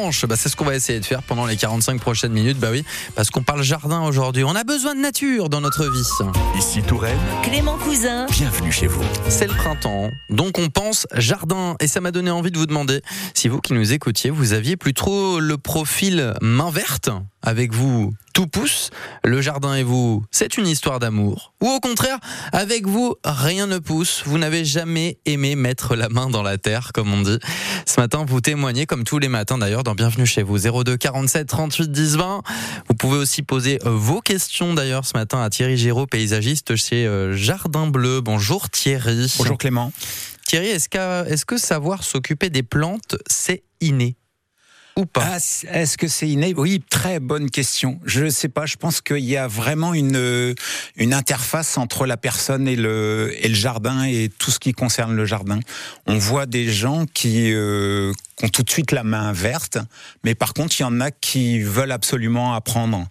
planche. C'est ce qu'on va essayer de faire pendant les 45 prochaines minutes. Oui, parce qu'on parle jardin aujourd'hui. On a besoin de nature dans notre vie. Ici Touraine, Clément Cousin. bienvenue chez vous. C'est le printemps, donc on pense jardin. Et ça m'a donné envie de vous demander si vous qui nous écoutiez, vous aviez plus trop le profil main verte. Avec vous, tout pousse. Le jardin et vous, c'est une histoire d'amour. Ou au contraire, avec vous, rien ne pousse. Vous n'avez jamais aimé mettre la main dans la terre, comme on dit. Ce matin, vous témoignez, comme tous les matins d'ailleurs, dans Bienvenue chez vous. 02 47 38 10 20. Vous pouvez aussi poser vos questions d'ailleurs ce matin à Thierry Géraud, paysagiste chez Jardin Bleu. Bonjour Thierry. Bonjour Clément. Thierry, est-ce que savoir s'occuper des plantes, c'est inné ? Ou pas? Est-ce que c'est inné ? Oui, très bonne question. Je ne sais pas, je pense qu'il y a vraiment une interface entre la personne et le jardin et tout ce qui concerne le jardin. On voit des gens qui ont tout de suite la main verte, mais par contre, il y en a qui veulent absolument apprendre.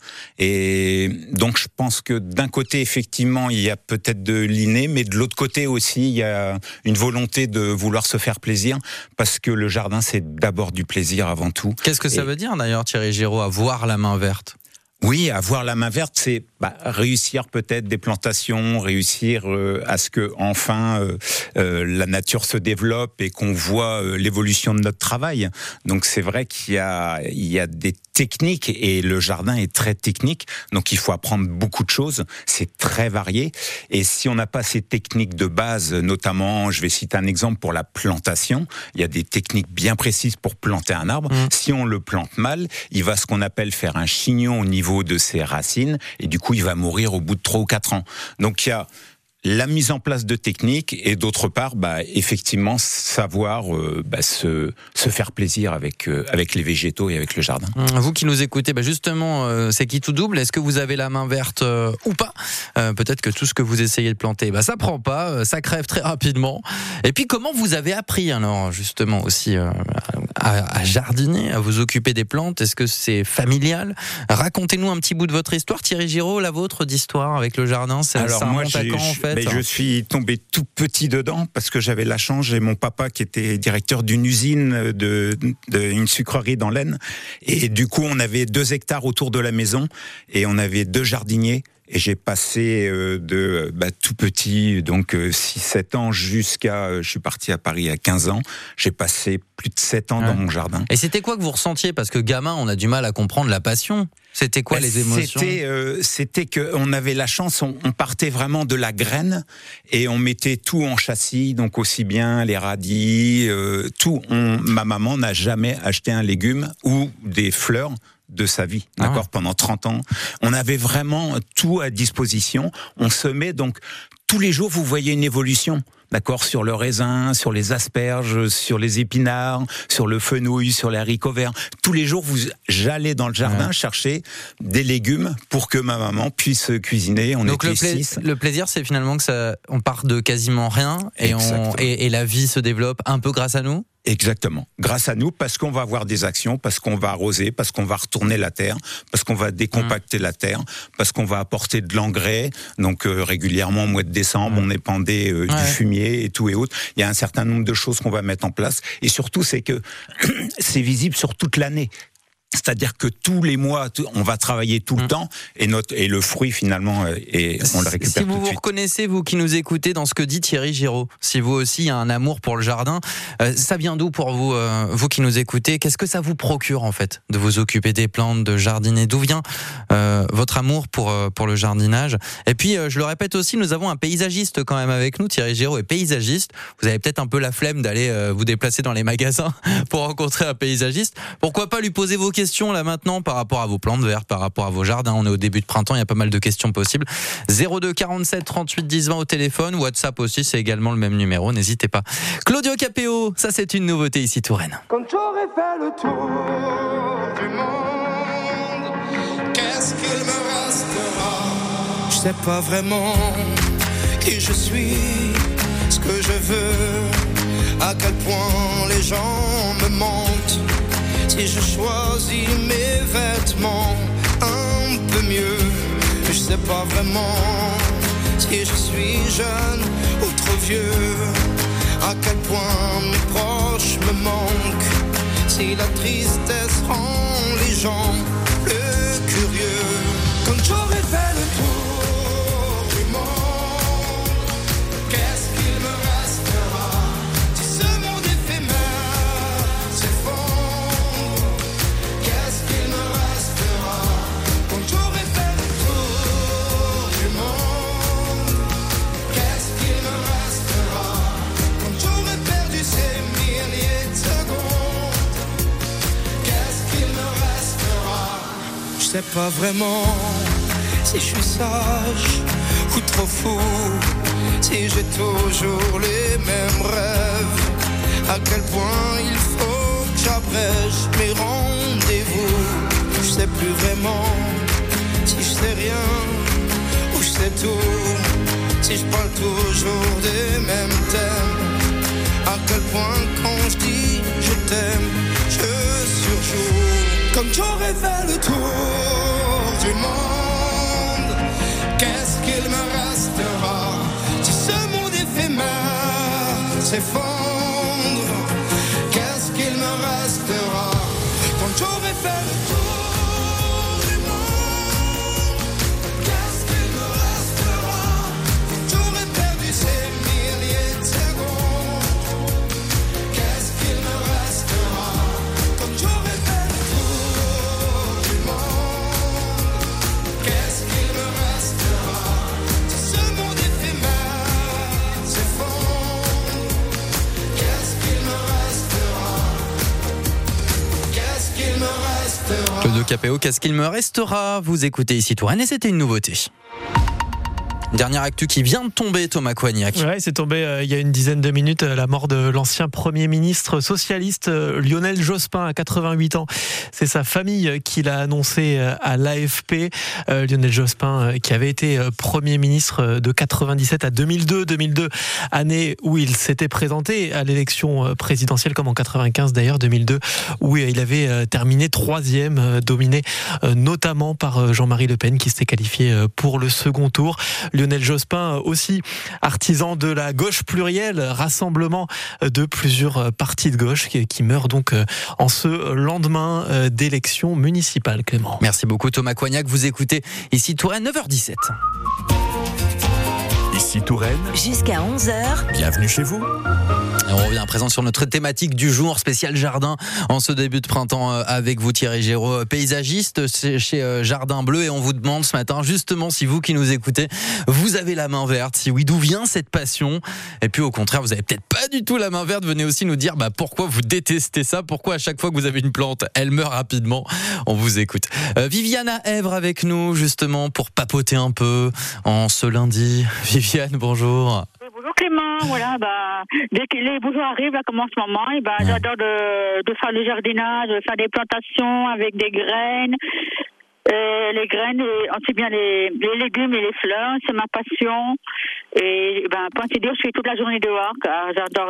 Et donc, je pense que d'un côté, effectivement, il y a peut-être de l'inné, mais de l'autre côté aussi, il y a une volonté de vouloir se faire plaisir, parce que le jardin, c'est d'abord du plaisir avant tout. Qu'est-ce que ça veut dire d'ailleurs, Thierry Géraud, avoir la main verte ? Oui, avoir la main verte, c'est réussir peut-être des plantations, réussir à ce que enfin la nature se développe et qu'on voit l'évolution de notre travail. Donc c'est vrai qu'il y a des techniques et le jardin est très technique, donc il faut apprendre beaucoup de choses. C'est très varié et si on n'a pas ces techniques de base, notamment, je vais citer un exemple pour la plantation, il y a des techniques bien précises pour planter un arbre. Si on le plante mal, il va ce qu'on appelle faire un chignon au niveau de ses racines et du coup il va mourir au bout de 3 ou 4 ans. Donc il y a la mise en place de techniques et d'autre part, effectivement, savoir se faire plaisir avec les végétaux et avec le jardin. Vous qui nous écoutez, justement, c'est qui tout double ? Est-ce que vous avez la main verte ou pas ? Peut-être que tout ce que vous essayez de planter, ça prend pas, ça crève très rapidement. Et puis, comment vous avez appris alors justement aussi à jardiner, à vous occuper des plantes ? Est-ce que c'est familial ? Racontez-nous un petit bout de votre histoire, Thierry Géraud, la vôtre d'histoire avec le jardin. Alors moi, je suis tombé tout petit dedans parce que j'avais la chance, j'ai mon papa qui était directeur d'une usine, d'une sucrerie dans l'Aisne. Et du coup, on avait 2 hectares autour de la maison et on avait 2 jardiniers. Et j'ai passé de tout petit, donc 6-7 ans, jusqu'à... je suis parti à Paris à 15 ans. J'ai passé plus de 7 ans dans mon jardin. Et c'était quoi que vous ressentiez ? Parce que gamin, on a du mal à comprendre la passion. C'était quoi les émotions ? C'était qu'on avait la chance, on partait vraiment de la graine et on mettait tout en châssis, donc aussi bien les radis, tout. Ma maman n'a jamais acheté un légume ou des fleurs de sa vie, d'accord, pendant 30 ans. On avait vraiment tout à disposition. On semait, donc tous les jours, vous voyez une évolution. D'accord, sur le raisin, sur les asperges, sur les épinards, sur le fenouil, sur les haricots verts. Tous les jours, j'allais dans le jardin chercher des légumes pour que ma maman puisse cuisiner. Donc le plaisir, c'est finalement que on part de quasiment rien et la vie se développe un peu grâce à nous. Exactement. Grâce à nous, parce qu'on va avoir des actions, parce qu'on va arroser, parce qu'on va retourner la terre, parce qu'on va décompacter la terre, parce qu'on va apporter de l'engrais. Donc régulièrement, au mois de décembre, on épandait du fumier et tout et autres. Il y a un certain nombre de choses qu'on va mettre en place. Et surtout, c'est que c'est visible sur toute l'année. C'est-à-dire que tous les mois, on va travailler tout le temps et le fruit finalement, on le récupère tout de suite. Si vous vous reconnaissez, vous qui nous écoutez, dans ce que dit Thierry Géraud, si vous aussi il y a un amour pour le jardin, ça vient d'où pour vous, vous qui nous écoutez ? Qu'est-ce que ça vous procure en fait de vous occuper des plantes, de jardiner ? D'où vient votre amour pour le jardinage ? Et puis je le répète aussi, nous avons un paysagiste quand même avec nous. Thierry Géraud est paysagiste. Vous avez peut-être un peu la flemme d'aller vous déplacer dans les magasins pour rencontrer un paysagiste. Pourquoi pas lui poser vos questions là maintenant par rapport à vos plantes vertes, par rapport à vos jardins. On est au début de printemps, il y a pas mal de questions possibles. 02 47 38 10 20 au téléphone, WhatsApp aussi, c'est également le même numéro, n'hésitez pas. Claudio Capéo, ça c'est une nouveauté ici Touraine. Quand j'aurai fait le tour du monde, qu'est-ce qu'il me restera ? Je sais pas vraiment qui je suis, ce que je veux, à quel point les gens me mentent. Si je choisis mes vêtements un peu mieux, je sais pas vraiment si je suis jeune ou trop vieux, à quel point mes proches me manquent. si la tristesse rend les gens plus curieux. Quand j'aurai fait le tour du monde, qu'est-ce qu'il me restera si ce monde éphémère s'effondre? Qu'est-ce qu'il me restera quand j'aurai fait le tour du monde? Qu'est-ce qu'il me restera quand j'aurai perdu ces milliers de secondes? Qu'est-ce qu'il me restera? Je sais pas vraiment si je suis sage ou trop fou, si j'ai toujours les mêmes rêves, à quel point il faut que j'abrège mes rendez-vous. Je sais plus vraiment si je sais rien ou je sais tout, si je parle toujours des mêmes thèmes, à quel point quand je dis je t'aime, je surjoue. Comme j'aurais fait le tour du monde, qu'est-ce qu'il me restera si ce monde éphémère s'effondre? Qu'est-ce qu'il me restera quand j'aurai fait le tour du monde? Qu'est-ce qu'il me restera quand j'aurai perdu ces milliers de secondes? Qu'est-ce qu'il me restera quand j'aurai fait le tour du monde? Qu'est-ce qu'il me restera si ce monde éphémère s'effondre? Qu'est-ce qu'il me restera? Qu'est-ce qu'il me restera? Claude Capéo, qu'est-ce qu'il me restera? Vous écoutez ici Touraine et c'était une nouveauté. Dernière actu qui vient de tomber, Thomas Coignac. Ouais, c'est tombé il y a une dizaine de minutes, la mort de l'ancien Premier ministre socialiste Lionel Jospin à 88 ans. C'est sa famille qui l'a annoncé à l'AFP. Lionel Jospin qui avait été Premier ministre de 97 à 2002, année où il s'était présenté à l'élection présidentielle comme en 95 d'ailleurs, 2002, où il avait terminé 3e, dominé notamment par Jean-Marie Le Pen qui s'était qualifié pour le second tour. Lionel Jospin aussi artisan de la gauche plurielle, rassemblement de plusieurs partis de gauche qui meurt donc en ce lendemain d'élections municipales, Clément. Merci beaucoup Thomas Coignac, vous écoutez ici Touraine, 9h17. Ici Touraine, jusqu'à 11h. bienvenue chez vous. Et on revient à présent sur notre thématique du jour, spécial jardin, en ce début de printemps avec vous Thierry Géraud, paysagiste chez Jardin Bleu, et on vous demande ce matin justement si vous qui nous écoutez, vous avez la main verte, si oui, d'où vient cette passion, et puis au contraire vous avez peut-être pas du tout la main verte, venez aussi nous dire pourquoi vous détestez ça, pourquoi à chaque fois que vous avez une plante, elle meurt rapidement. On vous écoute. Viviane à Èvre avec nous justement pour papoter un peu en ce lundi. Viviane, bonjour. Bonjour Clément, voilà, dès que les beaux jours arrivent, là, comme en ce moment, j'adore de faire le jardinage, de faire des plantations avec des graines. Les graines, aussi bien les légumes et les fleurs, c'est ma passion. Et pour ainsi dire, je suis toute la journée dehors, car j'adore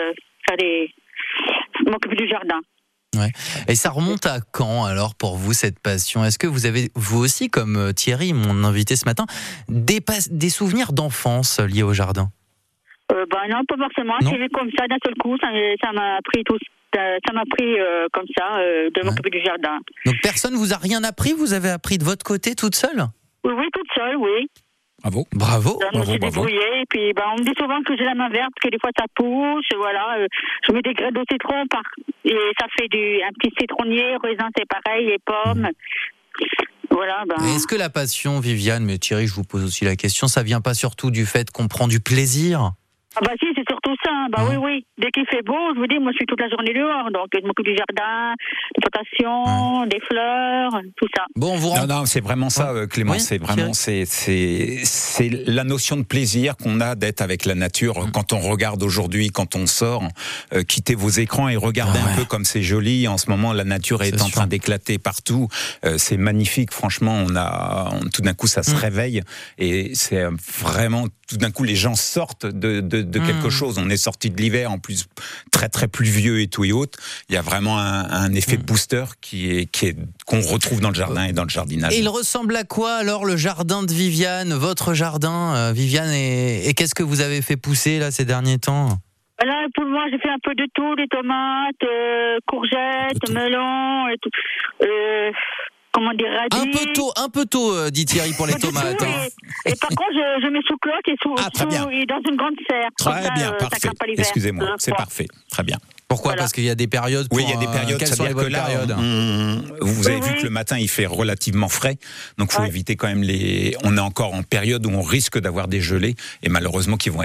m'occuper du jardin. Ouais. Et ça remonte à quand alors pour vous cette passion? Est-ce que vous avez vous aussi, comme Thierry, mon invité ce matin, des souvenirs d'enfance liés au jardin? Non, pas forcément. Non. C'est vu comme ça d'un seul coup, ça m'a pris comme ça de m'occuper du jardin. Donc personne vous a rien appris? Vous avez appris de votre côté toute seule? Oui, toute seule, oui. Bravo. Bravo. Je me suis débrouillée, et puis on me dit souvent que j'ai la main verte, que des fois ça pousse, voilà. Je mets des graines de citron et ça fait un petit citronnier, raisin c'est pareil, les pommes. Voilà. Est-ce que la passion, Viviane, mais Thierry, je vous pose aussi la question, ça vient pas surtout du fait qu'on prend du plaisir? Si, c'est surtout ça. Oui. Dès qu'il fait beau, je vous dis, moi je suis toute la journée dehors, donc je m'occupe du jardin, des plantations, des fleurs, tout ça. Bon, on vous rend... Non, c'est vraiment ça, Clément. Oui, c'est vraiment c'est la notion de plaisir qu'on a d'être avec la nature. Quand on regarde aujourd'hui, quand on sort, quittez vos écrans et regardez un peu comme c'est joli. En ce moment, la nature est en train d'éclater partout. C'est magnifique. Franchement, tout d'un coup, ça se réveille et c'est vraiment tout d'un coup, les gens sortent de quelque chose. On est sorti de l'hiver, en plus très très pluvieux et tout et autres. Il y a vraiment un effet booster qu'on retrouve dans le jardin et dans le jardinage. Et il ressemble à quoi alors le jardin de Viviane, votre jardin, Viviane, et qu'est-ce que vous avez fait pousser là ces derniers temps? Là, pour moi, j'ai fait un peu de tout, des tomates, courgettes, melons, et tout. Comment dire, radis. Un peu tôt, dit Thierry pour les tomates. Et par contre, je mets sous cloque et dans une grande serre. Très bien, parfait. Excusez-moi, c'est parfait. Très bien. Pourquoi ? Voilà. Parce qu'il y a des périodes. Oui, il y a des périodes. Quelles sont les bonnes périodes ? Vous avez vu que le matin il fait relativement frais, donc faut éviter quand même les. On est encore en période où on risque d'avoir des gelées et malheureusement qui vont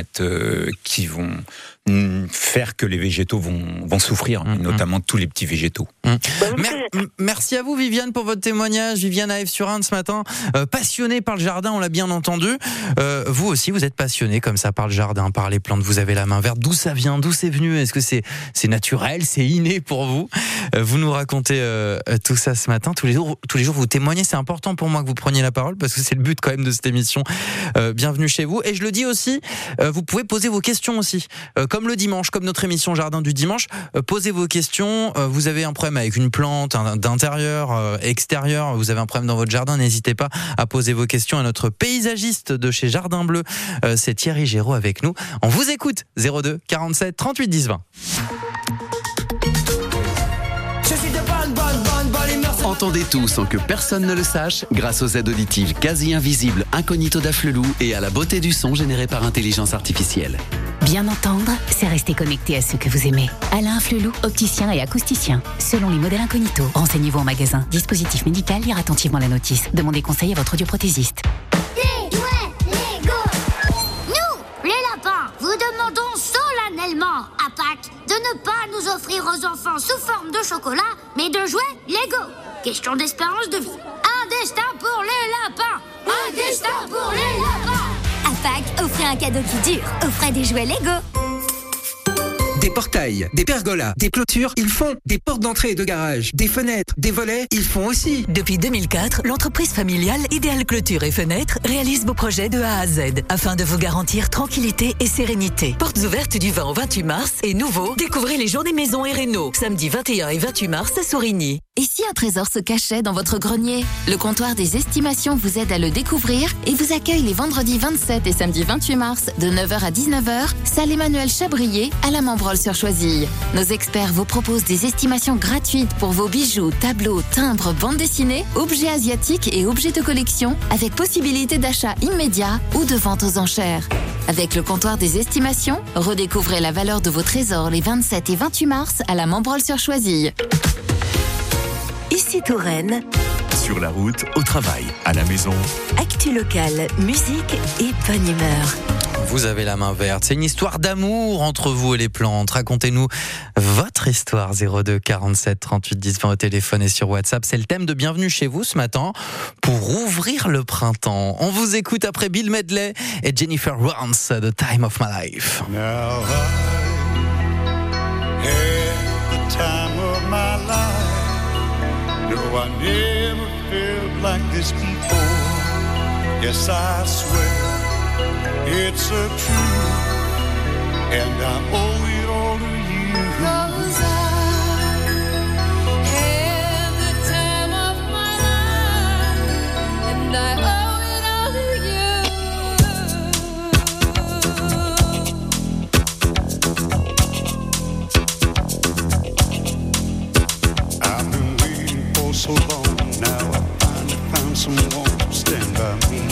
faire que les végétaux vont souffrir, notamment tous les petits végétaux. Merci à vous Viviane pour votre témoignage. Viviane à F-sur-Indre ce matin, passionnée par le jardin, on l'a bien entendu. Vous aussi, vous êtes passionnée comme ça par le jardin, par les plantes. Vous avez la main verte. D'où ça vient ? D'où c'est venu ? Est-ce que c'est naturel ? C'est inné pour vous ? Vous nous racontez tout ça ce matin. Tous les jours, vous témoignez. C'est important pour moi que vous preniez la parole parce que c'est le but quand même de cette émission. Bienvenue chez vous. Et je le dis aussi, vous pouvez poser vos questions aussi. Comme le dimanche, comme notre émission Jardin du dimanche, posez vos questions. Vous avez un problème avec une plante, d'intérieur, extérieur, vous avez un problème dans votre jardin, n'hésitez pas à poser vos questions à notre paysagiste de chez Jardin Bleu. C'est Thierry Géraud avec nous. On vous écoute, 02 47 38 10 20. Entendez tout sans que personne ne le sache grâce aux aides auditives quasi invisibles Incognito d'Afflelou et à la beauté du son généré par intelligence artificielle. Bien entendre, c'est rester connecté à ceux que vous aimez. Alain Afflelou, opticien et acousticien. Selon les modèles Incognito, renseignez-vous en magasin. Dispositif médical, lire attentivement la notice. Demandez conseil à votre audioprothésiste. Les jouets Lego. Nous, les lapins, vous demandons solennellement à Pâques de ne pas nous offrir aux enfants sous forme de chocolat, mais de jouets Lego. Question d'espérance de vie. Un destin pour les lapins. Un destin pour les lapins. À Pâques, offrez un cadeau qui dure. Offrez des jouets Lego. Des portails, des pergolas, des clôtures, ils font. Des portes d'entrée et de garage, des fenêtres, des volets, ils font aussi. Depuis 2004, l'entreprise familiale Idéal Clôture et Fenêtres réalise vos projets de A à Z afin de vous garantir tranquillité et sérénité. Portes ouvertes du 20 au 28 mars et nouveau, découvrez les journées maison et réno, samedi 21 et 28 mars à Sourigny. Et si un trésor se cachait dans votre grenier ? Le comptoir des estimations vous aide à le découvrir et vous accueille les vendredis 27 et samedi 28 mars de 9h à 19h, salle Emmanuel Chabrier à la Membrol-sur-Choisille. Nos experts vous proposent des estimations gratuites pour vos bijoux, tableaux, timbres, bandes dessinées, objets asiatiques et objets de collection avec possibilité d'achat immédiat ou de vente aux enchères. Avec le comptoir des estimations, redécouvrez la valeur de vos trésors les 27 et 28 mars à la Membrol-sur-Choisille. Ici Touraine. Sur la route, au travail, à la maison. Actu locale, musique et bonne humeur. Vous avez la main verte. C'est une histoire d'amour entre vous et les plantes. Racontez-nous votre histoire. 02 47 38 10 20 au téléphone et sur WhatsApp. C'est le thème de Bienvenue chez vous ce matin pour ouvrir le printemps. On vous écoute après Bill Medley et Jennifer Warnes, The Time of My Life. Now I had the time of my life. No, I never felt like this before. Yes, I swear it's a truth, and I owe it all to you. 'Cause I had the time of my life, and I owe it all to you. I've been waiting for so long, now I finally found someone to stand by me.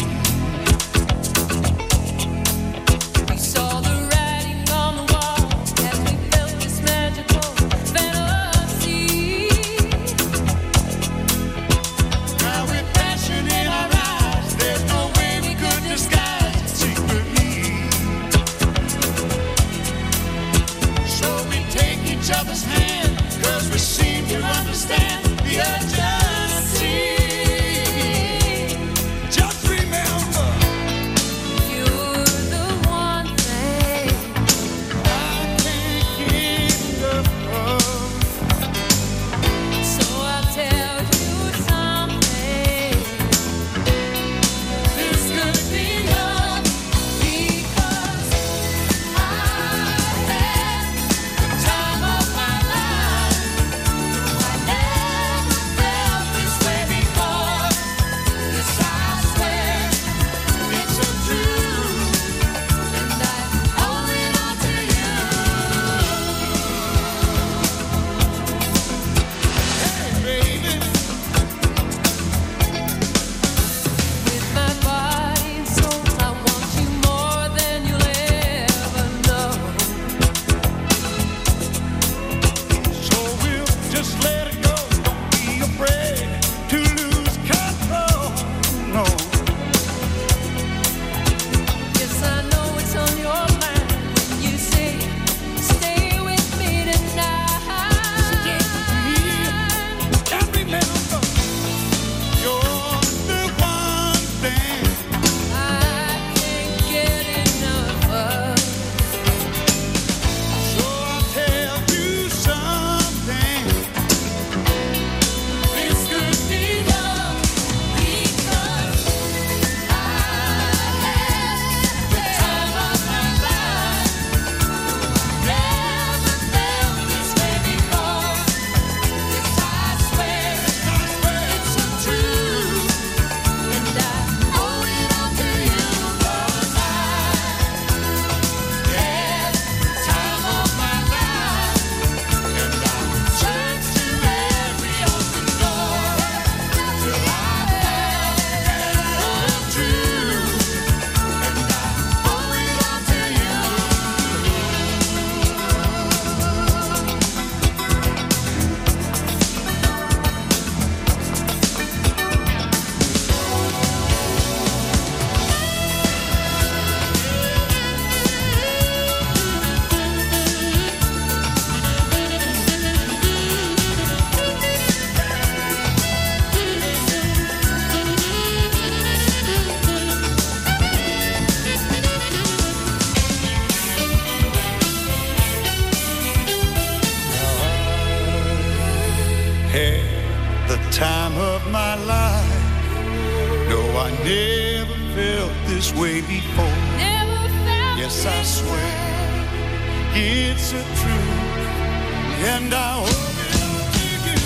had the time of my life. No, I never felt this way before. Yes, I swear it's a truth, and I hope it'll take you.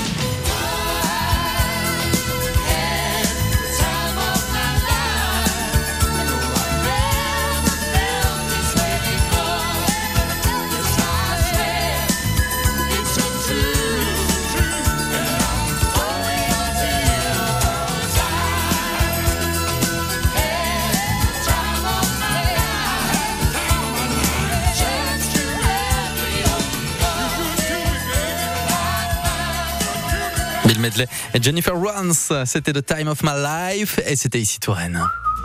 I had the time of my life. No, I never felt this way before. Yes, I swear it's a truth, and I'm holding on to you. 'Cause I had the time of my life. Chance to have you. Bill Medley et Jennifer Warnes, c'était The Time of My Life et c'était ici Touraine.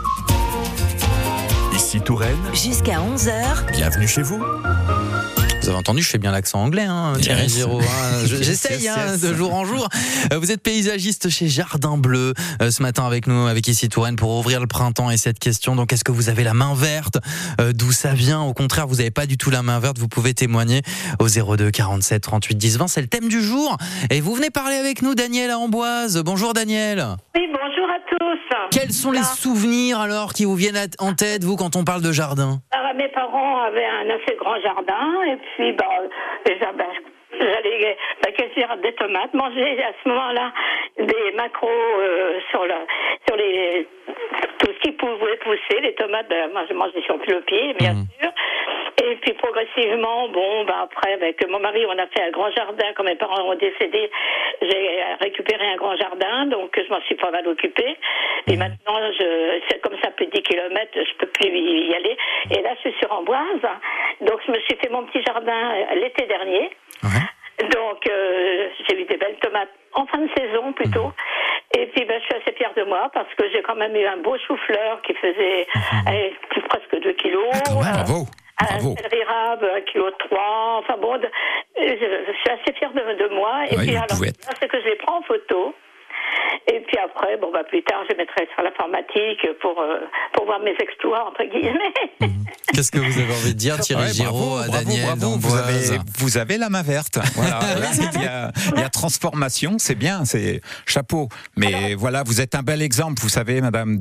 Ici Touraine, Jusqu'à 11h, bienvenue chez vous. Vous avez entendu, je fais bien l'accent anglais, hein, Thierry Yes. Giraud. J'essaye Yes. de jour en jour. Vous êtes paysagiste chez Jardin Bleu ce matin avec nous, avec ici Touraine, pour ouvrir le printemps et cette question. Donc, est-ce que vous avez la main verte? D'où ça vient? Au contraire, vous n'avez pas du tout la main verte. Vous pouvez témoigner au 02 47 38 10 20. C'est le thème du jour. Et vous venez parler avec nous, Daniel à Amboise. Bonjour, Daniel. Oui, bonjour à tous. Quels sont les souvenirs alors qui vous viennent en tête, vous, quand on parle de jardin? Alors, mes parents avaient un assez grand jardin et puis déjà, j'allais cueillir des tomates, manger à ce moment-là des macros sur les tout ce qui pouvait pousser, les tomates. Moi, je mangeais sur le pied, bien sûr. Et puis progressivement, après avec mon mari, on a fait un grand jardin. Quand mes parents ont décédé, j'ai récupéré un grand jardin, donc je m'en suis pas mal occupée. Et maintenant, c'est comme ça, plus de 10 kilomètres, je peux plus y aller. Et là, je suis sur Amboise, donc je me suis fait mon petit jardin l'été dernier. Donc, j'ai eu des belles tomates en fin de saison plutôt. Et puis, je suis assez fière de moi parce que j'ai quand même eu un beau chou-fleur qui faisait presque 2 kilos. Bravo. Un céleri rave, 1,3 kg. Enfin bon, je suis assez fière de moi. Et puis, alors, c'est que je les prends en photo. Et puis après, plus tard, je mettrai sur l'informatique pour voir mes exploits, entre guillemets. Qu'est-ce que vous avez envie de dire, Thierry Giraud, à Daniel d'Amboise? Vous avez la main verte. Voilà. Il y a transformation, c'est bien, c'est chapeau. Mais voilà, vous êtes un bel exemple, vous savez, madame,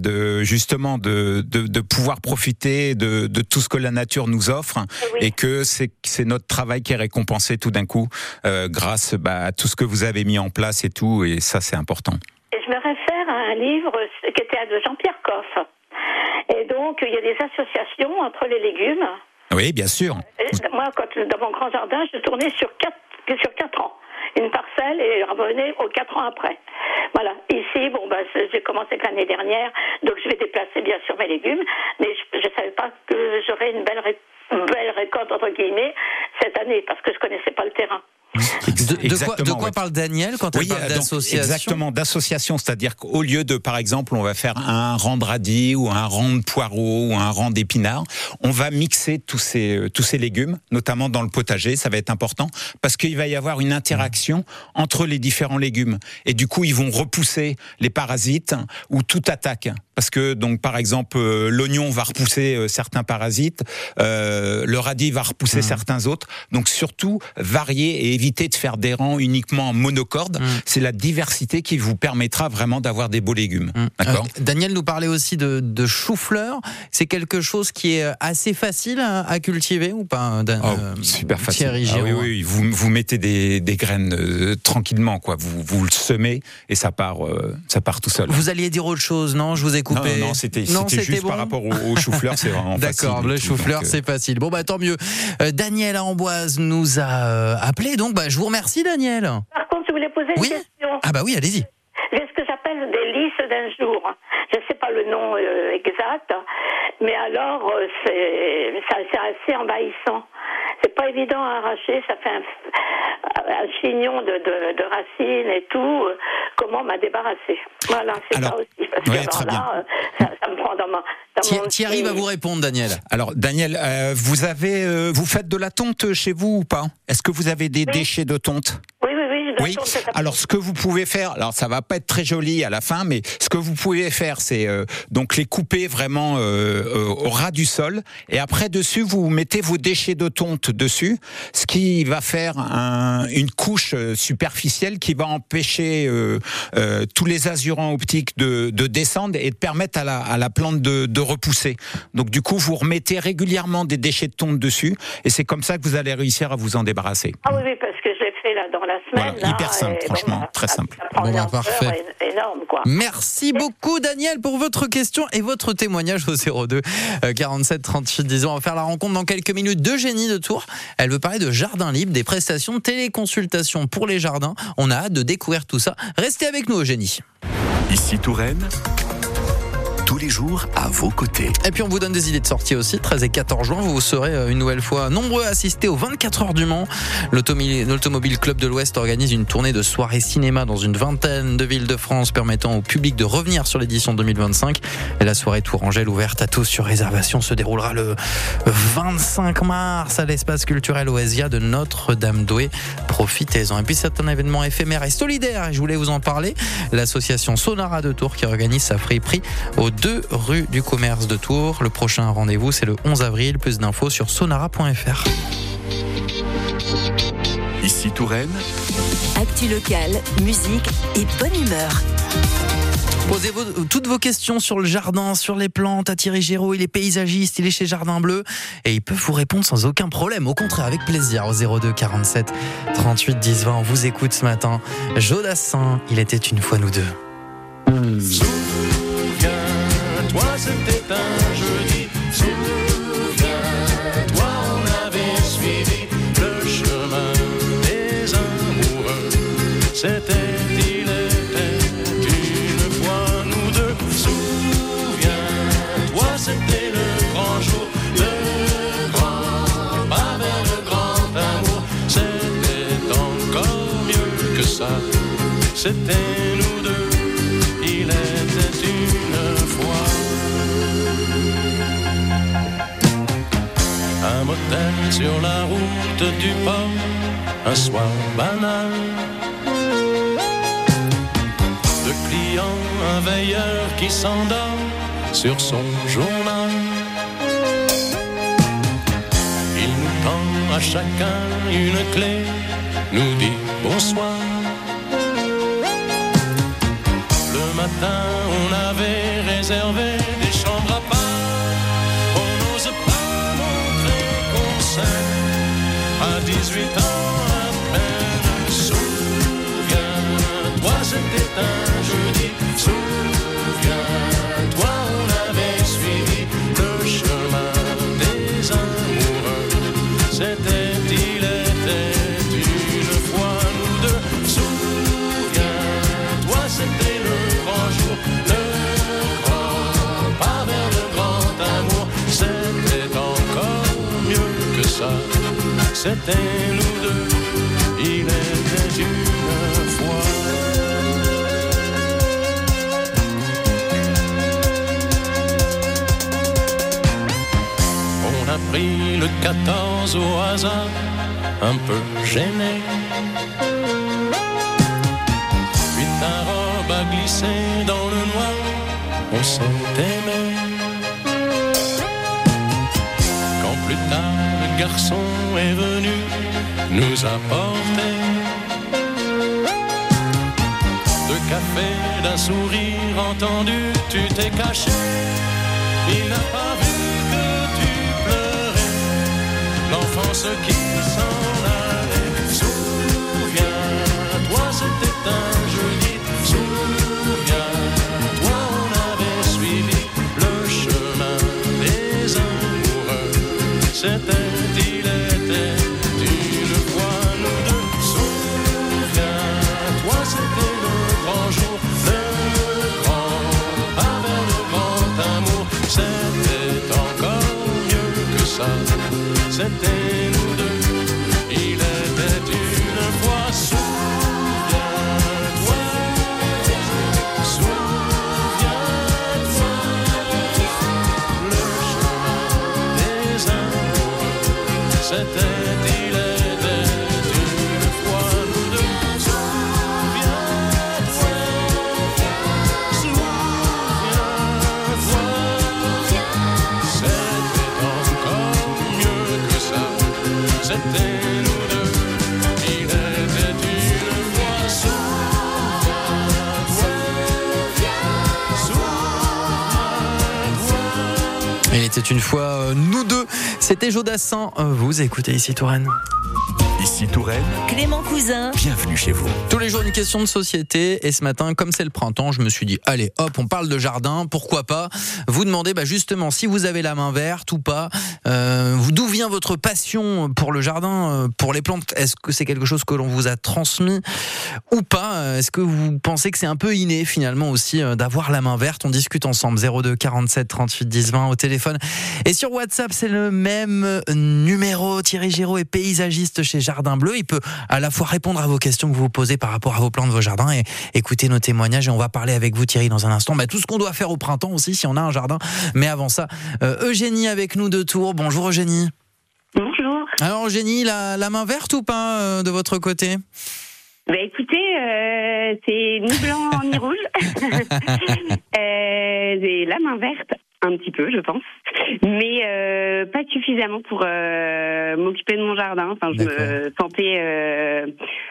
de pouvoir profiter de tout ce que la nature nous offre et que c'est notre travail qui est récompensé tout d'un coup grâce à tout ce que vous avez mis en place et tout, et ça, c'est important. Et je me réfère à un livre qui était de Jean-Pierre Coff. Et donc, il y a des associations entre les légumes. Oui, bien sûr. Moi, dans mon grand jardin, je tournais sur 4 ans. Une parcelle et je revenais aux 4 ans après. Voilà. Ici, j'ai commencé que l'année dernière, donc je vais déplacer bien sûr mes légumes, mais je ne savais pas que j'aurais une belle récolte, entre guillemets, cette année, parce que je ne connaissais pas le terrain. De quoi parle Daniel quand elle parle d'association? Exactement, d'association, c'est-à-dire qu'au lieu de, par exemple, on va faire un rang de radis ou un rang de poireaux ou un rang d'épinards, on va mixer tous ces légumes, notamment dans le potager, ça va être important, parce qu'il va y avoir une interaction entre les différents légumes. Et du coup, ils vont repousser les parasites ou toute attaque. Parce que, donc, par exemple, l'oignon va repousser certains parasites, le radis va repousser certains autres. Donc, surtout, varier et éviter de faire des rangs uniquement en monocorde. C'est la diversité qui vous permettra vraiment d'avoir des beaux légumes. D'accord. Daniel nous parlait aussi de chou-fleur. C'est quelque chose qui est assez facile à cultiver ou pas? Super facile. Thierry Giraud. Oui, vous mettez des graines tranquillement, quoi. Vous le semez et ça part tout seul. Vous alliez dire autre chose, non? Je vous ai coupé. Non, c'était juste bon. Par rapport au chou-fleur, c'est vraiment facile. D'accord, le chou-fleur, c'est facile. Tant mieux. Daniel à Amboise nous a appelé, donc je vous remercie, Daniel. Par contre, je voulais poser une question. Ah oui, allez-y. J'ai ce que j'appelle des lys d'un jour. Je ne sais pas le nom exact, mais alors c'est assez envahissant. C'est pas évident à arracher, ça fait un chignon de racines et tout. Comment m'en débarrasser? Voilà, c'est ça aussi. Parce que ça me prend dans mon Thierry va vous répondre, Daniel. Alors, Daniel, vous faites de la tonte chez vous ou pas? Est-ce que vous avez des déchets de tonte? Oui, Oui. Alors, ce que vous pouvez faire, alors ça va pas être très joli à la fin, mais ce que vous pouvez faire, c'est donc les couper vraiment au ras du sol, et après dessus, vous mettez vos déchets de tonte dessus, ce qui va faire une couche superficielle qui va empêcher tous les azurants optiques de descendre et de permettre à la plante de repousser. Donc du coup, vous remettez régulièrement des déchets de tonte dessus, et c'est comme ça que vous allez réussir à vous en débarrasser. Ah oui, parce que j'ai fait là dans la semaine. Voilà, hyper simple, franchement, très simple. Parfait. Énorme, quoi. Merci beaucoup Daniel pour votre question et votre témoignage au 02 47 38 10 ans. On va faire la rencontre dans quelques minutes d'Eugénie de Tours. Elle veut parler de jardin libre, des prestations de téléconsultation pour les jardins. On a hâte de découvrir tout ça. Restez avec nous Eugénie. Ici Touraine, tous les jours à vos côtés. Et puis on vous donne des idées de sortie aussi. 13 et 14 juin, vous serez une nouvelle fois nombreux à assister aux 24 heures du Mans. L'Automobile Club de l'Ouest organise une tournée de soirées cinéma dans une vingtaine de villes de France, permettant au public de revenir sur l'édition 2025. Et la soirée Tourangelle, ouverte à tous sur réservation, se déroulera le 25 mars à l'espace culturel Oasia de Notre-Dame-d'Oué. Profitez-en. Et puis c'est un événement éphémère et solidaire, et je voulais vous en parler. L'association Sonara de Tours qui organise sa friperie au 2 rue du Commerce de Tours. Le prochain rendez-vous, c'est le 11 avril. Plus d'infos sur sonara.fr. Ici Touraine. Actu locale, musique et bonne humeur. Posez toutes vos questions sur le jardin, sur les plantes à Thierry Géraud. Il est paysagiste, il est chez Jardin Bleu et il peut vous répondre sans aucun problème. Au contraire, avec plaisir, au 02 47 38 10 20. On vous écoute ce matin. Jodassin, il était une fois nous deux. Souviens-toi, c'était un jeudi. Souviens-toi, on avait suivi le chemin des amoureux. C'était, il était une fois nous deux. Souviens-toi, c'était le grand jour, le grand pas vers le grand amour. C'était encore mieux que ça. C'était nous deux. Il était une fois un motel sur la route du port, un soir banal. Deux clients, un veilleur qui s'endort sur son journal. Il nous tend à chacun une clé, nous dit bonsoir. Le matin, on avait réservé des chambres à part. On n'ose pas montrer qu'on s'aime à 18 ans à peine. Souviens-toi, c'était un jeudi. Souviens-toi, on avait suivi le chemin des amoureux. C'était, il était une fois nous deux. Souviens-toi, c'était le grand jour, le grand pas vers le grand amour. C'était encore mieux que ça. C'était nous deux. Il était une fois. On a pris le 14 au hasard, un peu gêné. Puis ta robe a glissé dans le noir, on s'est aimé. Quand plus tard le garçon est venu nous apporter deux cafés, d'un sourire entendu, tu t'es caché. Il n'a pas vu que tu pleurais, l'enfance qui s'en allait. Souviens-toi, c'était un jeudi. Souviens-toi, on avait suivi le chemin des amoureux. C'était, il était une fois nous deux. Souviens-toi, c'était le grand jour, le grand pas vers le grand amour. C'était encore mieux que ça. C'était nous deux. Il était une fois. Souviens-toi, souviens-toi, le chemin des amoureux. C'était, il était une fois nous deux. était une fois nous deux. C'était Jodassin. Vous écoutez ici Touraine. Ici Touraine, Clément Cousin. bienvenue chez vous. Tous les jours une question de société et ce matin, comme c'est le printemps, je me suis dit allez hop, on parle de jardin, pourquoi pas vous demandez justement si vous avez la main verte ou pas, d'où vient votre passion pour le jardin, pour les plantes, est-ce que c'est quelque chose que l'on vous a transmis ou pas, est-ce que vous pensez que c'est un peu inné finalement aussi d'avoir la main verte? On discute ensemble, 02 47 38 10 20 au téléphone et sur WhatsApp c'est le même numéro. Thierry Giraud est paysagiste chez Jardin Bleu. Il peut à la fois répondre à vos questions que vous vous posez par rapport à vos plans de vos jardins et écouter nos témoignages. Et on va parler avec vous, Thierry, dans un instant. Tout ce qu'on doit faire au printemps aussi, si on a un jardin. Mais avant ça, Eugénie avec nous de Tours. Bonjour Eugénie. Bonjour. Alors Eugénie, la main verte ou pas de votre côté? Écoutez, c'est ni blanc ni rouge. J'ai la main verte. Un petit peu, je pense, mais pas suffisamment pour m'occuper de mon jardin. Enfin, je me sentais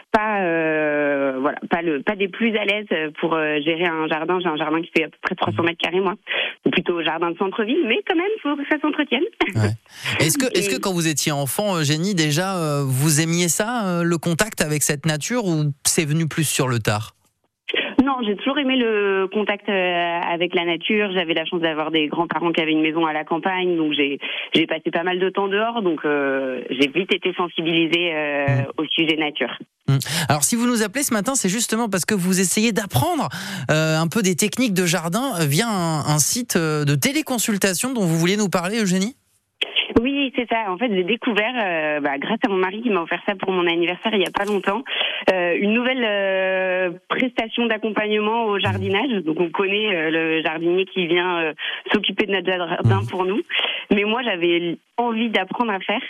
pas des plus à l'aise pour gérer un jardin. J'ai un jardin qui fait à peu près 300 mètres carrés, moi. Plutôt jardin de centre-ville, mais quand même, il faut que ça s'entretienne. Ouais. Est-ce que quand vous étiez enfant, Eugénie, déjà, vous aimiez ça, le contact avec cette nature, ou c'est venu plus sur le tard? Non, j'ai toujours aimé le contact avec la nature. J'avais la chance d'avoir des grands-parents qui avaient une maison à la campagne, donc j'ai passé pas mal de temps dehors, donc j'ai vite été sensibilisée au sujet nature. Alors si vous nous appelez ce matin, c'est justement parce que vous essayez d'apprendre un peu des techniques de jardin via un site de téléconsultation dont vous vouliez nous parler, Eugénie? Oui, c'est ça. En fait, j'ai découvert, grâce à mon mari qui m'a offert ça pour mon anniversaire il y a pas longtemps, une nouvelle prestation d'accompagnement au jardinage. Donc, on connaît le jardinier qui vient s'occuper de notre jardin pour nous. Mais moi, j'avais envie d'apprendre à faire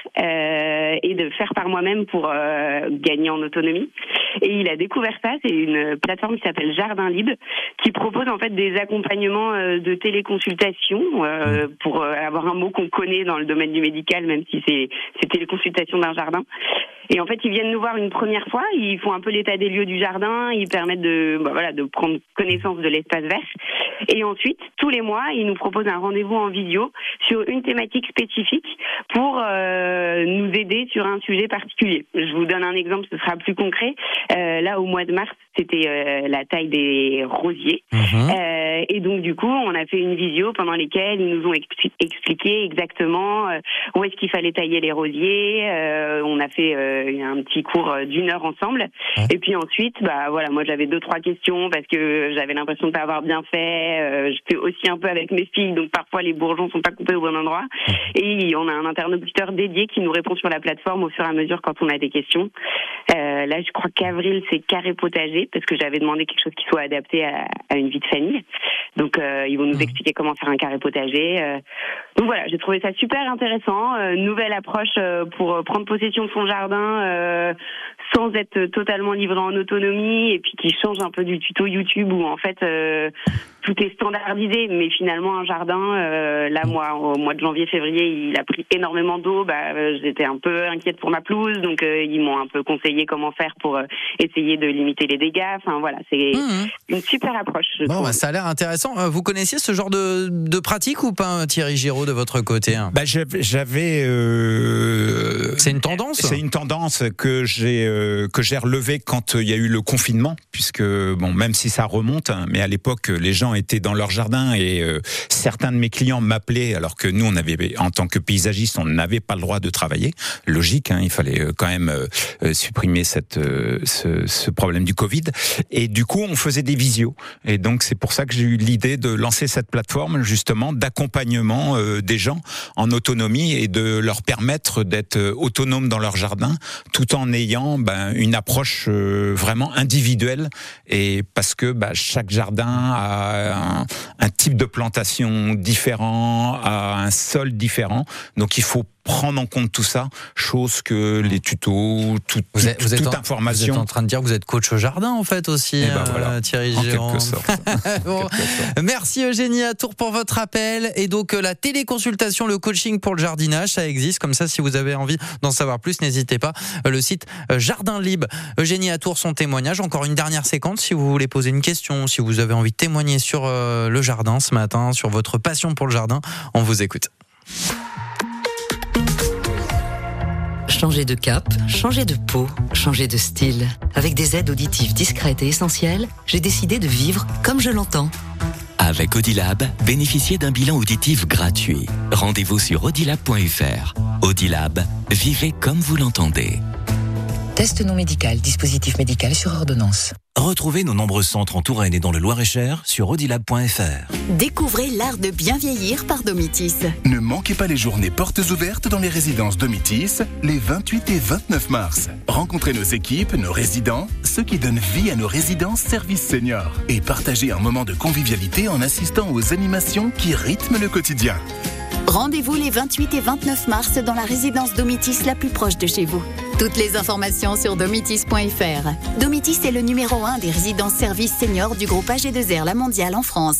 et de faire par moi-même pour gagner en autonomie. Et il a découvert ça. C'est une plateforme qui s'appelle Jardin Libre qui propose en fait des accompagnements de téléconsultation pour avoir un mot qu'on connaît dans le domaine du médical, même si c'est téléconsultation d'un jardin. Et en fait, ils viennent nous voir une première fois, ils font un peu l'état des lieux du jardin, ils permettent de prendre connaissance de l'espace vert. Et ensuite, tous les mois, ils nous proposent un rendez-vous en visio sur une thématique spécifique pour nous aider sur un sujet particulier. Je vous donne un exemple, ce sera plus concret. Là, au mois de mars, c'était la taille des rosiers. Et donc, du coup, on a fait une visio pendant lesquelles ils nous ont expliqué exactement où est-ce qu'il fallait tailler les rosiers. On a fait un petit cours d'1 heure ensemble. Et puis ensuite, moi, j'avais 2-3 questions parce que j'avais l'impression de pas avoir bien fait. Je fais aussi un peu avec mes filles, donc parfois les bourgeons sont pas coupés au bon endroit. Et on a un interlocuteur dédié qui nous répond sur la plateforme au fur et à mesure quand on a des questions. Là, je crois qu'avril, c'est carré potager parce que j'avais demandé quelque chose qui soit adapté à une vie de famille. Donc, ils vont nous expliquer comment faire un carré potager. Donc voilà, j'ai trouvé ça super intéressant. Nouvelle approche pour prendre possession de son jardin sans être totalement livré en autonomie et puis qui change un peu du tuto YouTube où en fait tout est standardisé. Mais finalement, un jardin, là, moi, au mois de janvier-février, il a pris énormément d'eau. J'étais un peu inquiète pour ma pelouse, donc ils m'ont un peu conseillé comment faire pour essayer de limiter les dégâts. Enfin voilà, c'est une super approche. Ça a l'air intéressant. Vous connaissiez ce genre de pratique ou pas, Thierry Giraud, de votre côté? J'avais. C'est une tendance. C'est une tendance que j'ai relevée quand il y a eu le confinement, puisque même si ça remonte, mais à l'époque les gens étaient dans leur jardin et certains de mes clients m'appelaient alors que nous on avait, en tant que paysagistes, on n'avait pas le droit de travailler. Logique, il fallait quand même supprimer ce problème du Covid. Et du coup, on faisait des visios. Et donc c'est pour ça que j'ai eu l'idée de lancer cette plateforme justement d'accompagnement des gens en autonomie et de leur permettre d'être autonomes dans leur jardin, tout en ayant une approche vraiment individuelle. Et parce que chaque jardin a un type de plantation différent, a un sol différent. Donc il faut prendre en compte tout ça, chose que les tutos, toute information. Vous êtes en train de dire que vous êtes coach au jardin en fait aussi, Thierry Giraud. En quelque sorte. Merci Eugénie à Tours pour votre appel. Et donc la téléconsultation, le coaching pour le jardinage, ça existe. Comme ça, si vous avez envie d'en savoir plus, n'hésitez pas. Le site Jardin Libre. Eugénie à Tours, son témoignage. Encore une dernière séquence si vous voulez poser une question, si vous avez envie de témoigner sur le jardin ce matin, sur votre passion pour le jardin, on vous écoute. Changer de cap, changer de peau, changer de style. Avec des aides auditives discrètes et essentielles, j'ai décidé de vivre comme je l'entends. Avec Audilab, bénéficiez d'un bilan auditif gratuit. Rendez-vous sur audilab.fr. Audilab, vivez comme vous l'entendez. Test non médical, dispositif médical sur ordonnance. Retrouvez nos nombreux centres en Touraine et dans le Loir-et-Cher sur audilab.fr. Découvrez l'art de bien vieillir par Domitis. Ne manquez pas les journées portes ouvertes dans les résidences Domitis les 28 et 29 mars. Rencontrez nos équipes, nos résidents, ceux qui donnent vie à nos résidences services seniors. Et partagez un moment de convivialité en assistant aux animations qui rythment le quotidien. Rendez-vous les 28 et 29 mars dans la résidence Domitis la plus proche de chez vous. Toutes les informations sur domitis.fr. Domitis est le numéro 1 des résidences services seniors du groupe AG2R La Mondiale en France.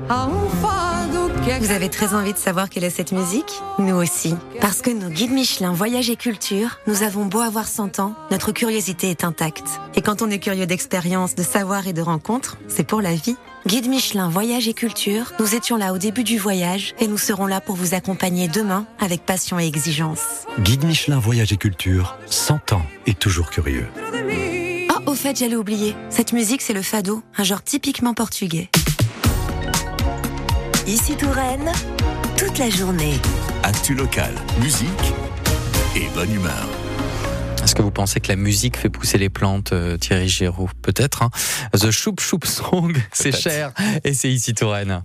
Vous avez très envie de savoir quelle est cette musique ? Nous aussi. Parce que nos guides Michelin Voyage et Culture, nous avons beau avoir 100 ans, notre curiosité est intacte. Et quand on est curieux d'expérience, de savoir et de rencontres, c'est pour la vie. Guide Michelin Voyage et Culture, nous étions là au début du voyage et nous serons là pour vous accompagner demain avec passion et exigence. Guide Michelin Voyage et Culture, 100 ans et toujours curieux. Ah, au fait, j'allais oublier. Cette musique, c'est le fado, un genre typiquement portugais. Ici Touraine, toute la journée. Actu locale, musique et bonne humeur. Est-ce que vous pensez que la musique fait pousser les plantes, Thierry Géraud ? Peut-être. Hein. The Choup Choup Song, c'est cher et c'est ici Touraine.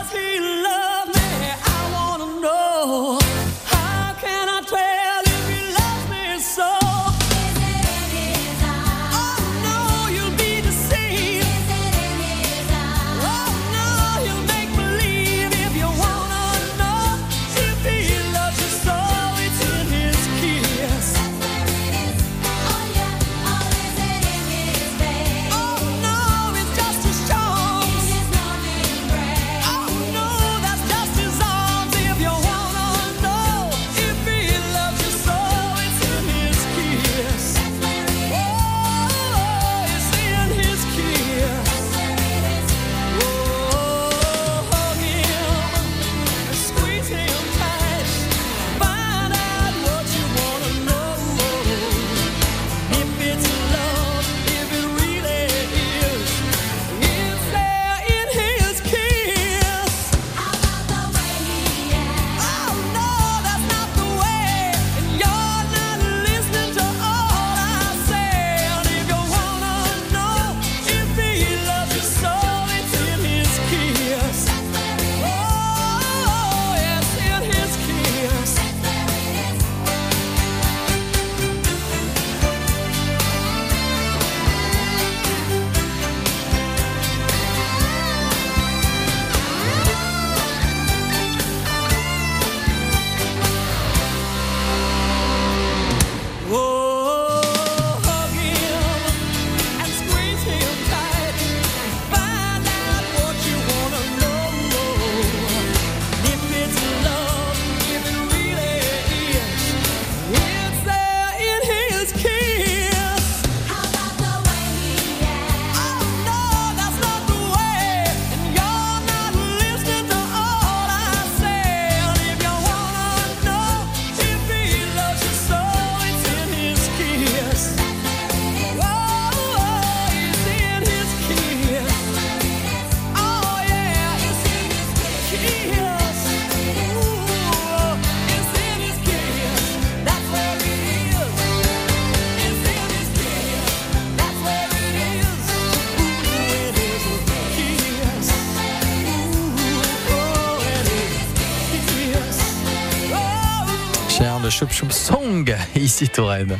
Le Choup Choup Song, ici Touraine.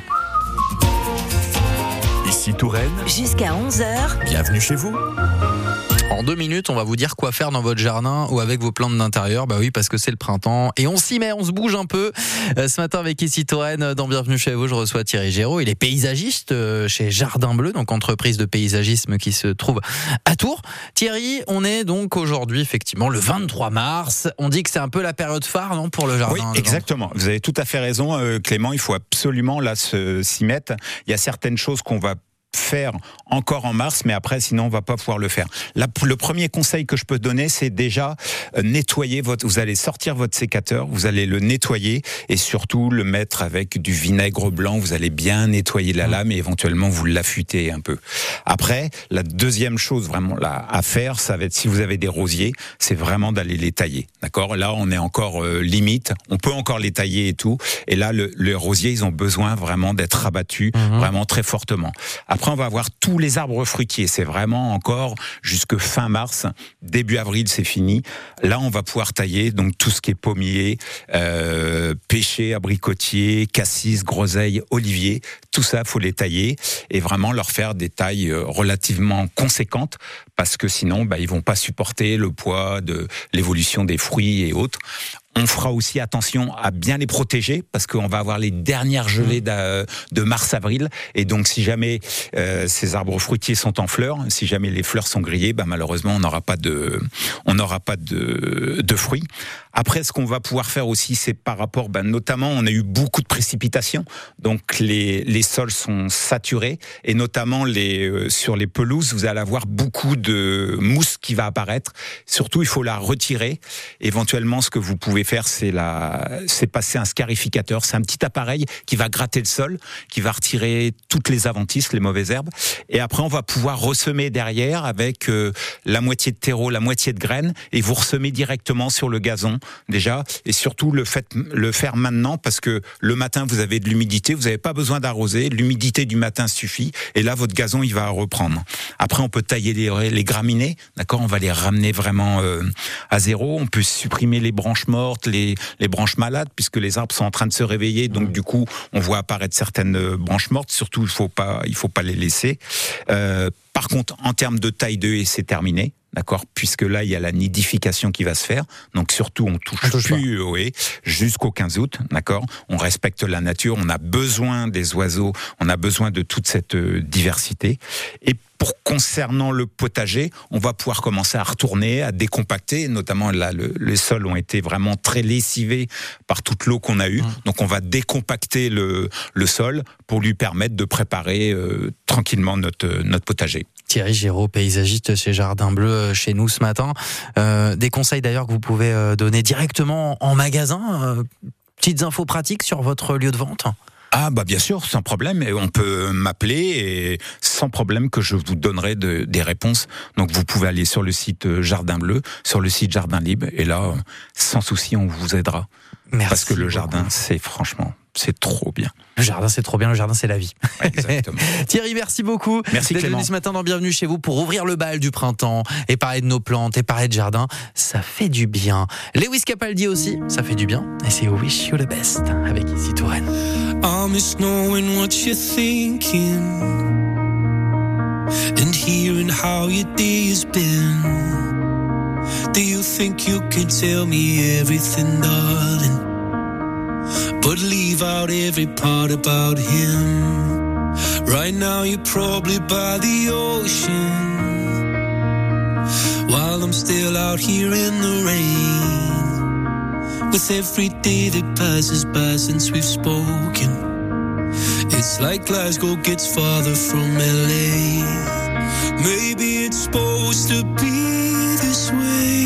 Ici Touraine. Jusqu'à 11h. Bienvenue chez vous. En 2 minutes, on va vous dire quoi faire dans votre jardin ou avec vos plantes d'intérieur. Bah oui, parce que c'est le printemps et on s'y met, on se bouge un peu. Ce matin avec Ici Touraine, dans Bienvenue chez vous, je reçois Thierry Géraud. Il est paysagiste chez Jardin Bleu, donc entreprise de paysagisme qui se trouve à Tours. Thierry, on est donc aujourd'hui effectivement le 23 mars. On dit que c'est un peu la période phare, non, pour le jardin. Oui, exactement. Vous avez tout à fait raison, Clément. Il faut absolument là s'y mettre. Il y a certaines choses qu'on va faire encore en mars, mais après, sinon, on va pas pouvoir le faire. Le premier conseil que je peux donner, c'est déjà nettoyer vous allez sortir votre sécateur, vous allez le nettoyer et surtout le mettre avec du vinaigre blanc. Vous allez bien nettoyer la lame et éventuellement vous l'affûter un peu. Après, la deuxième chose vraiment là à faire, ça va être, si vous avez des rosiers, c'est vraiment d'aller les tailler. D'accord ? Là, on est encore limite. On peut encore les tailler et tout. Et là, les rosiers, ils ont besoin vraiment d'être rabattus vraiment très fortement. Après, on va avoir tous les arbres fruitiers. C'est vraiment encore jusque fin mars, début avril, c'est fini. Là, on va pouvoir tailler donc tout ce qui est pommier, pêcher, abricotier, cassis, groseille, olivier. Tout ça, faut les tailler et vraiment leur faire des tailles relativement conséquentes parce que sinon, ils vont pas supporter le poids de l'évolution des fruits et autres. On fera aussi attention à bien les protéger parce qu'on va avoir les dernières gelées de mars-avril. Et donc, si jamais ces arbres fruitiers sont en fleurs, si jamais les fleurs sont grillées, malheureusement, on n'aura pas de fruits. Après, ce qu'on va pouvoir faire aussi, c'est par rapport, notamment, on a eu beaucoup de précipitations. Donc, les sols sont saturés. Et notamment, sur les pelouses, vous allez avoir beaucoup de mousse qui va apparaître. Surtout, il faut la retirer. Éventuellement, ce que vous pouvez faire, c'est passer un scarificateur. C'est un petit appareil qui va gratter le sol, qui va retirer toutes les adventices, les mauvaises herbes. Et après, on va pouvoir ressemer derrière avec la moitié de terreau, la moitié de graines, et vous ressemez directement sur le gazon déjà. Et surtout, le faire maintenant parce que le matin, vous avez de l'humidité, vous n'avez pas besoin d'arroser. L'humidité du matin suffit. Et là, votre gazon, il va reprendre. Après, on peut tailler les graminées. D'accord ? On va les ramener vraiment à zéro. On peut supprimer les branches mortes, les branches malades, puisque les arbres sont en train de se réveiller. Donc, du coup, on voit apparaître certaines branches mortes. Surtout, il faut pas les laisser. Par contre, en termes de taille de haie, c'est terminé. D'accord, puisque là, il y a la nidification qui va se faire. Donc, surtout, on touche plus aux haies jusqu'au 15 août. D'accord, on respecte la nature. On a besoin des oiseaux. On a besoin de toute cette diversité. Et concernant le potager, on va pouvoir commencer à retourner, à décompacter. Notamment, là, les sols ont été vraiment très lessivés par toute l'eau qu'on a eue. Donc, on va décompacter le sol pour lui permettre de préparer tranquillement notre potager. Thierry Géraud, paysagiste chez Jardin Bleu, chez nous ce matin. Des conseils d'ailleurs que vous pouvez donner directement en magasin. Petites infos pratiques sur votre lieu de vente. Ah bien sûr, sans problème. Et on peut m'appeler et sans problème que je vous donnerai des réponses. Donc vous pouvez aller sur le site Jardin Bleu, sur le site Jardin Libre. Et là, sans souci, on vous aidera. Merci parce que le beaucoup. jardin, c'est trop bien. Le jardin, c'est trop bien. Le jardin, c'est la vie. Ouais, exactement. Thierry, merci beaucoup. Merci d'être Clément. venu ce matin dans Bienvenue chez vous pour ouvrir le bal du printemps et parler de nos plantes et parler de jardin. Ça fait du bien. Lewis Capaldi aussi, ça fait du bien. Et c'est Wish You the Best avec Ici Touraine. I miss knowing what you're thinking and hearing how your day has been. Do you think you can tell me everything, darling? But leave out every part about him. Right now you're probably by the ocean, while I'm still out here in the rain. With every day that passes by since we've spoken, it's like Glasgow gets farther from LA. Maybe it's supposed to be this way.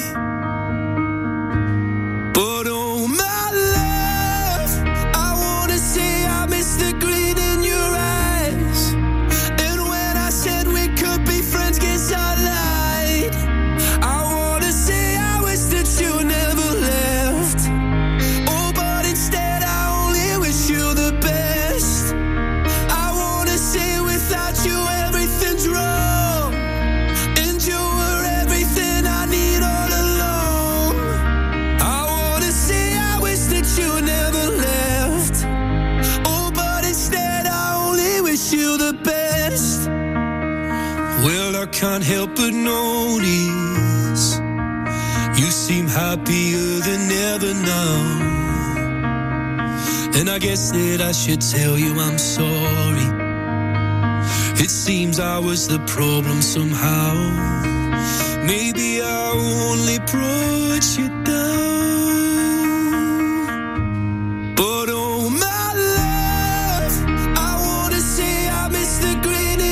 Can't help but notice you seem happier than ever now, and I guess that I should tell you I'm sorry. It seems I was the problem somehow. Maybe I only brought you down, but oh my love, I wanna say I miss the green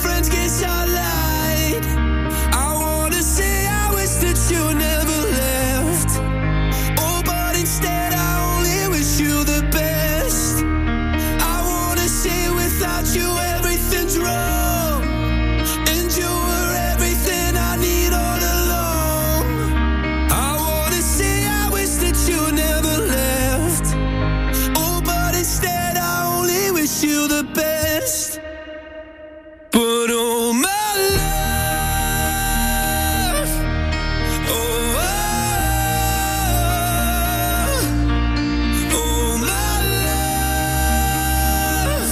friends get starlight. I wanna say I wish that you never left. Oh, but instead I only wish you the best. I wanna say without you everything's wrong, and you were everything I need all along. I wanna say I wish that you never left. Oh, but instead I only wish you the best. But oh my love, oh, oh my love,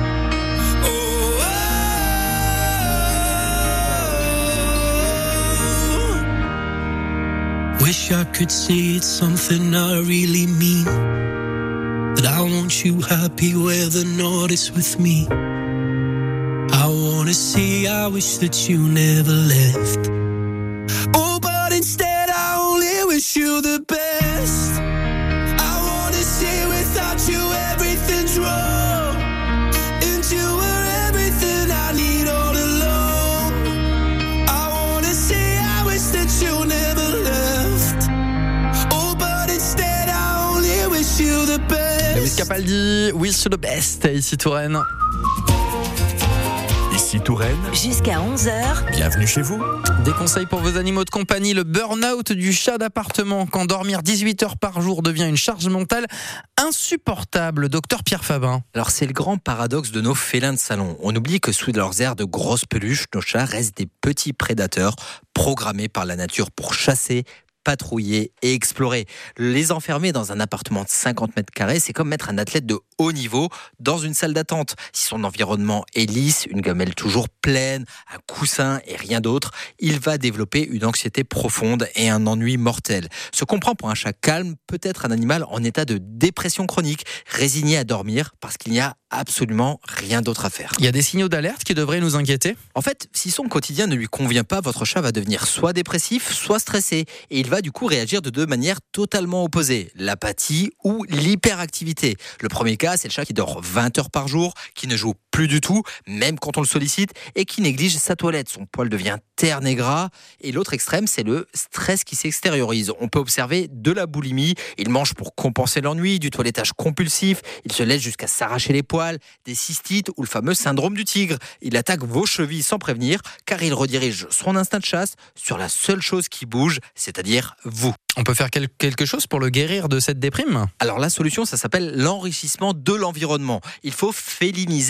oh. Wish I could say it's something I really mean, that I want you happy whether or not it's with me. I wanna say I wish that you never left. Oh, but instead I only wish you the best. I wanna say without you everything's wrong, and you were everything I need all along. I wanna say I wish that you never left. Oh, but instead I only wish you the best. Lewis Capaldi, Wish You the Best, ici Touraine. Ici Touraine. Jusqu'à 11h. Bienvenue chez vous. Des conseils pour vos animaux de compagnie, le burn-out du chat d'appartement, quand dormir 18 heures par jour devient une charge mentale insupportable. Docteur Pierre Fabin. Alors c'est le grand paradoxe de nos félins de salon. On oublie que sous leurs airs de grosses peluches, nos chats restent des petits prédateurs programmés par la nature pour chasser, patrouiller et explorer. Les enfermer dans un appartement de 50 mètres carrés, c'est comme mettre un athlète de haut niveau dans une salle d'attente. Si son environnement est lisse, une gamelle toujours pleine, un coussin et rien d'autre, il va développer une anxiété profonde et un ennui mortel. Ce qu'on prend pour un chat calme peut être un animal en état de dépression chronique, résigné à dormir parce qu'il n'y a absolument rien d'autre à faire. Il y a des signaux d'alerte qui devraient nous inquiéter ? En fait, si son quotidien ne lui convient pas, votre chat va devenir soit dépressif, soit stressé. Et il va du coup réagir de deux manières totalement opposées, l'apathie ou l'hyperactivité. Le premier cas, c'est le chat qui dort 20 heures par jour, qui ne joue plus du tout, même quand on le sollicite, et qui néglige sa toilette. Son poil devient terne et gras. Et l'autre extrême, c'est le stress qui s'extériorise. On peut observer de la boulimie, il mange pour compenser l'ennui, du toilettage compulsif, il se laisse jusqu'à s'arracher les poils, des cystites ou le fameux syndrome du tigre. Il attaque vos chevilles sans prévenir, car il redirige son instinct de chasse sur la seule chose qui bouge, c'est-à-dire vous. On peut faire quelque chose pour le guérir de cette déprime ? Alors la solution, ça s'appelle l'enrichissement de l'environnement. Il faut féliniser